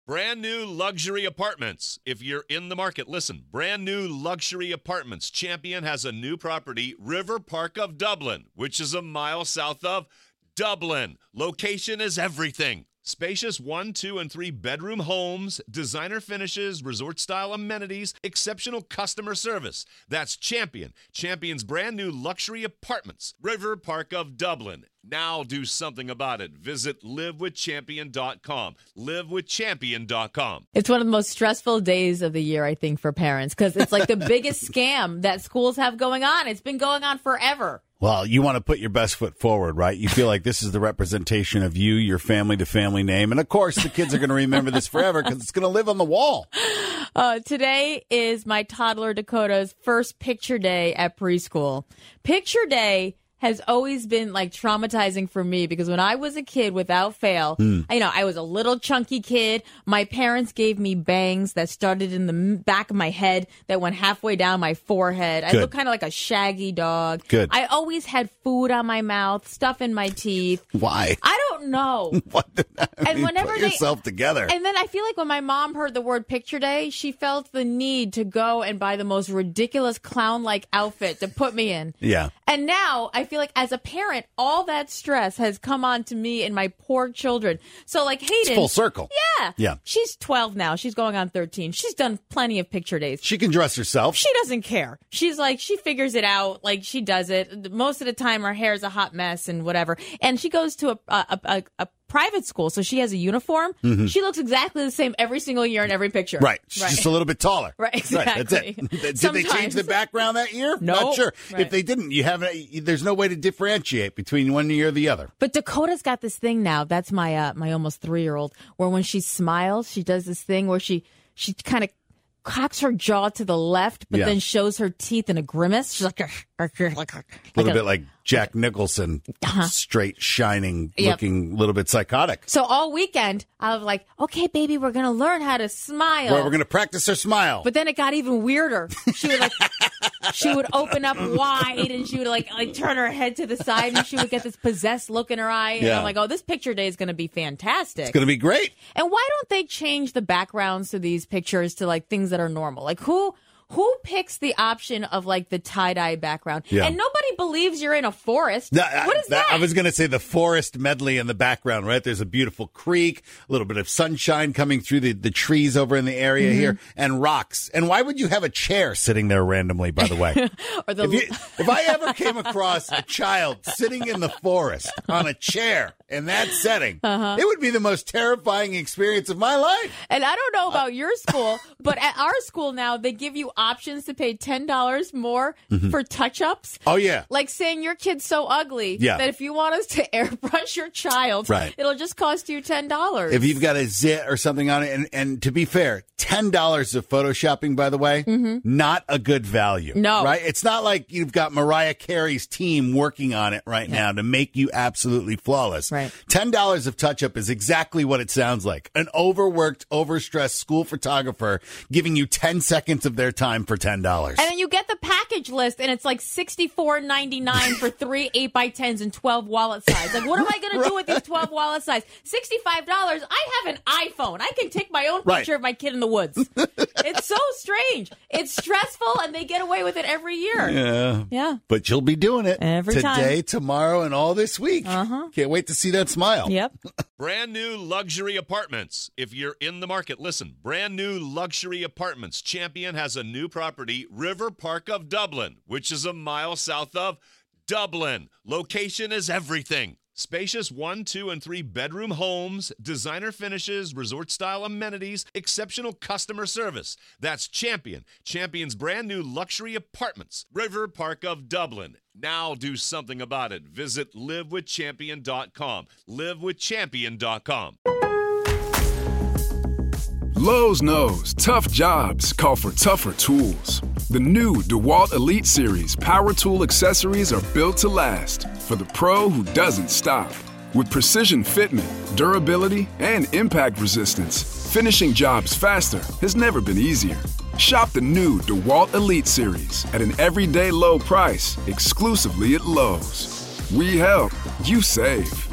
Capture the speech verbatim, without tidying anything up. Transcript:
Brand new luxury apartments. If you're in the market, listen. Brand new luxury apartments. Champion has a new property, River Park of Dublin, which is a mile south of Dublin. Location is everything. Spacious one, two, and three bedroom homes, designer finishes, resort-style amenities, exceptional customer service. That's Champion. Champion's brand new luxury apartments. River Park of Dublin. Now do something about it. Visit live with champion dot com. live with champion dot com. It's one of the most stressful days of the year, I think, for parents, because it's like the biggest scam that schools have going on. It's been going on forever. Well, you want to put your best foot forward, right? You feel like this is the representation of you, your family, the family name. And, of course, the kids are going to remember this forever because it's going to live on the wall. Uh, today is my toddler Dakota's first picture day at preschool. Picture day has always been like traumatizing for me because when I was a kid, without fail, mm. you know, I was a little chunky kid. My parents gave me bangs that started in the back of my head that went halfway down my forehead. Good. I looked kind of like a shaggy dog. Good. I always had food on my mouth, stuff in my teeth. Why? I don't know. What did that and mean? whenever Put they, yourself together. And then I feel like when my mom heard the word picture day, she felt the need to go and buy the most ridiculous clown-like outfit to put me in. Yeah. And now I feel like as a parent, all that stress has come on to me and my poor children. So like Hayden. It's full circle. Yeah. Yeah. She's twelve now. She's going on thirteen. She's done plenty of picture days. She can dress herself. She doesn't care. She's like, she figures it out. Like she does it. Most of the time her hair's a hot mess and whatever. And she goes to a, a, a, a private school, so she has a uniform. Mm-hmm. She looks exactly the same every single year in every picture. Right. She's right. just a little bit taller. Right, exactly. Right, that's it. Did Sometimes. they change the background that year? No. Not sure. Right. If they didn't, you have a, there's no way to differentiate between one year or the other. But Dakota's got this thing now. That's my uh, my almost three-year-old, where when she smiles, she does this thing where she she kind of cocks her jaw to the left, but yeah. then shows her teeth in a grimace. She's like, like, like a little bit like Jack Nicholson, uh-huh. straight, shining, yep. looking a little bit psychotic. So all weekend, I was like, okay, baby, we're going to learn how to smile. Well, we're going to practice her smile. But then it got even weirder. She would like, she would open up wide and she would like, like turn her head to the side and she would get this possessed look in her eye. And yeah. I'm like, oh, this picture day is going to be fantastic. It's going to be great. And why don't they change the backgrounds to these pictures to like things that are normal? Like who... Who picks the option of like the tie-dye background? Yeah. And nobody believes you're in a forest. No, what is that? that? I was going to say the forest medley in the background, right? There's a beautiful creek, a little bit of sunshine coming through the, the trees over in the area mm-hmm. here, and rocks. And why would you have a chair sitting there randomly, by the way? or the... if, you, if I ever came across a child sitting in the forest on a chair in that setting, uh-huh. it would be the most terrifying experience of my life. And I don't know about your school, but at our school now, they give you options to pay ten dollars more mm-hmm. for touch-ups. Oh, yeah. Like saying your kid's so ugly yeah. that if you want us to airbrush your child, right. it'll just cost you ten dollars. If you've got a zit or something on it, and, and to be fair, ten dollars of photoshopping, by the way, mm-hmm. not a good value. No. Right? It's not like you've got Mariah Carey's team working on it right yeah. now to make you absolutely flawless. Right. ten dollars of touch-up is exactly what it sounds like. An overworked, overstressed school photographer giving you ten seconds of their time for ten dollars. And then you get the package list, and it's like sixty-four ninety-nine for three eight by tens and twelve wallet size. Like, what am I going right. to do with these twelve wallet size? sixty-five dollars, I have an iPhone. I can take my own picture right. of my kid in the woods. It's so strange. It's stressful, and they get away with it every year. Yeah. Yeah. But you'll be doing it every today, time. Today, tomorrow, and all this week. Uh-huh. Can't wait to see that smile. Yep. Brand new luxury apartments. If you're in the market, listen. Brand new luxury apartments. Champion has a new property, River Park of Dublin, which is a mile south of Dublin. Location is everything. Spacious one, two, and three bedroom homes, designer finishes, resort-style amenities, exceptional customer service. That's Champion. Champion's brand new luxury apartments, River Park of Dublin. Now do something about it. Visit live with champion dot com. live with champion dot com. Lowe's knows tough jobs call for tougher tools. The new DeWalt Elite Series power tool accessories are built to last for the pro who doesn't stop. With precision fitment, durability, and impact resistance, finishing jobs faster has never been easier. Shop the new DeWalt Elite Series at an everyday low price exclusively at Lowe's. We help, you save.